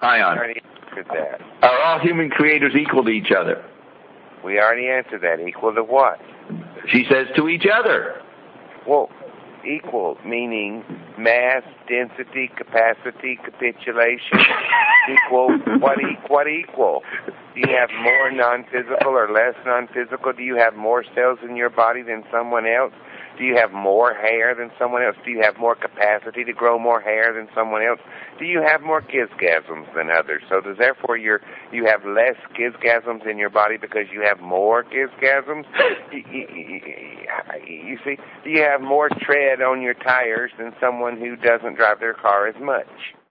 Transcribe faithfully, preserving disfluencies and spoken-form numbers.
Ion. We already answered that. Are all human creators equal to each other? We already answered that. Equal to what? She says to each other. Well, equal, meaning mass, density, capacity, capitulation. Equal, what, e- what equal? Do you have more non-physical or less non-physical? Do you have more cells in your body than someone else? Do you have more hair than someone else? Do you have more capacity to grow more hair than someone else? Do you have more kisgasms than others? So does therefore you're, you have less kisgasms in your body because you have more kisgasms? You, you, you see, do you have more tread on your tires than someone who doesn't drive their car as much?